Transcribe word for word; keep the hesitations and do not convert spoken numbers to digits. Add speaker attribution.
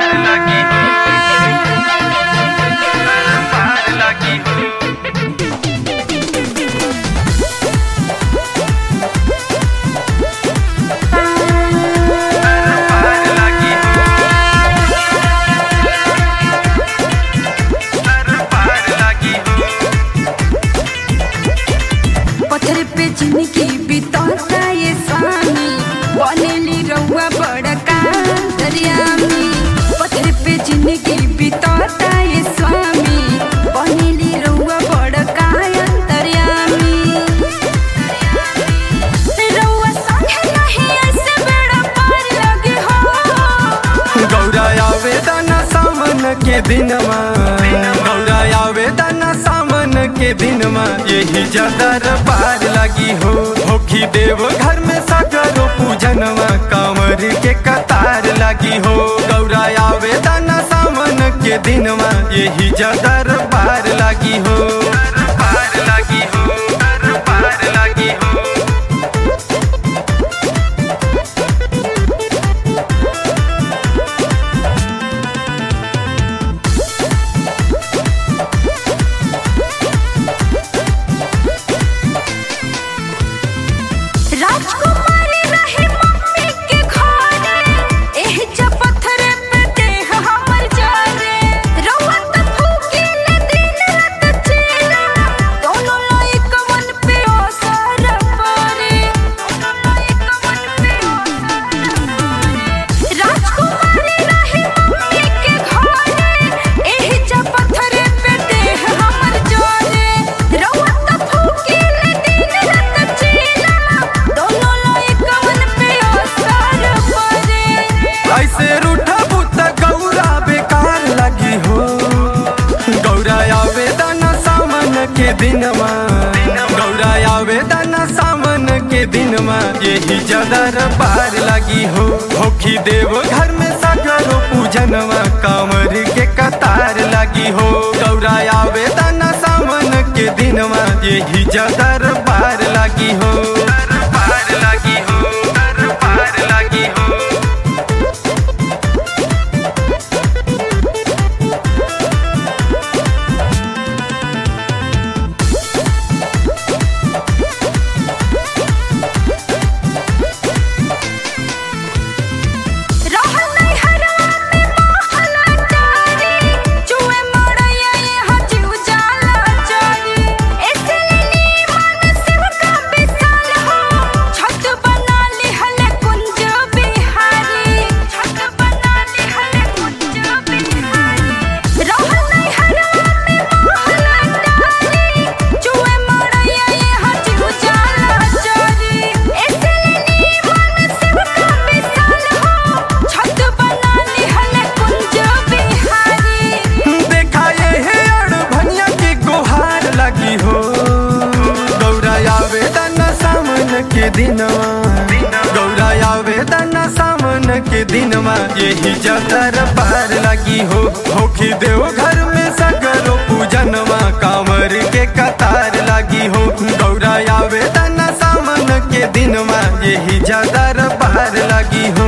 Speaker 1: जिंदगी बितौता ये स्वामी बनेली रउआ बड़का दरिया में। पत्थर पे जिंदगी बितौता ये स्वामी बनेली रउआ बड़का दरिया में। रउआ संगे नहीं ऐसे बेड़ा पार लगे हो।
Speaker 2: गौरा आवेदन सावन के दिनमा, गौरा आवेदन सावन के दिनमा, यही जदर पार लगी हो। होखी देव घर में सगरो पूजनवा, कांवर के कतार लगी हो। गौरा आवेदन सावन के दिनमा, यही जदर पार लगी हो। पार लगी हो, पार लगी हो।
Speaker 1: राजकुमारी रहे मम्मी के घरे, एही जब पत्थर पे देह हमर जारे। रउआ त फूकिले दिन रात चेला, दोनों लायक मन पे असर पड़े। दोनों लायक मन पे असर पड़े। राजकुमारी रहे मम्मी के घरे, एही जब पत्थर पे देह हमर जारे। रउआ त फूकिले दिन रात चेला, दोनों लायक मन पे असर पड़े।
Speaker 2: ऐसे रूठा बुता गौरा बेकार लगी हो। गौरा आवेदन सावन के दिनमा, गौरा आवेदन सावन के दिनमा, यही जदर पार लगी हो। होखी देव घर में सगरो पूजनवा, कांवर के कतार लगी हो। गौरा आवेदन सावन के दिनमा, यही जदर पार लगी हो। पार लगी हो, पार लगी हो।
Speaker 1: रहल नहीं हरवा में महला डारी, चुए मड़ैया यहाँ जीव जाला जारी। ऐसे नीमन शिव का विशाल हो, छत बना लिहले कुंज बिहारी। छत बना लिहले कुंज बिहारी। रहल नहीं हरवा में महला डारी, चुए मड़ैया यहाँ जीव जाला जारी। ऐसे नीमन शिव का विशाल हो, छत बना लिहले कुंज बिहारी।
Speaker 2: देखा ये है अड़भनिया की गुहार लगी हो। गौरा आवेदन सावन के दिनवा, गौरा आवेदन सावन के दिनवा, यही जदर पार लगी हो। होखी देव घर में सगरो पूजनवा, कांवर के कतार लगी हो। गौरा आवेदन सावन के दिनवा, यही जदर पार लगी हो।